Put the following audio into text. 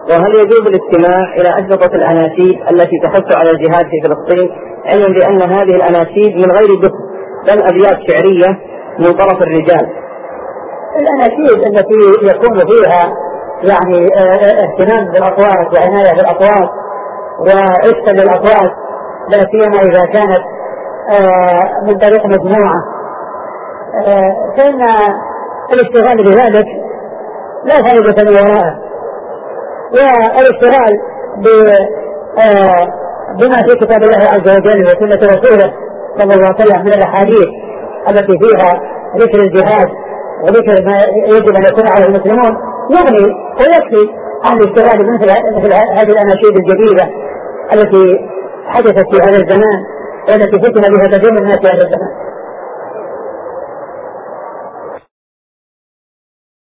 وهل يجوز الاستماع إلى أشرطة الأناشيد التي تحث على الجهاد في فلسطين، علما بأن هذه الأناشيد من غير دخل بل أبيات شعرية من طرف الرجال؟ الأناشيد التي يكون فيها يعني اهتمام بالأصوات وعناية بالأصوات وعشق للأصوات، لا سيما إذا كانت من طريق مجموعة، فإن الاشتغال بذلك لا فائدة من وراءه. والاشتغال بما في كتاب الله عز وجل وسنة رسوله صلى الله عليه وسلم من الأحاديث التي فيها ذكر الجهاد وذكر ما يجب أن يكون على المسلمون يغني ويكفي عن الاشتغال مثل هذه الأناشيد الجديدة التي حدثت في هذا الزمان والتي فتن بها كثير من الناس في هذا الزمان.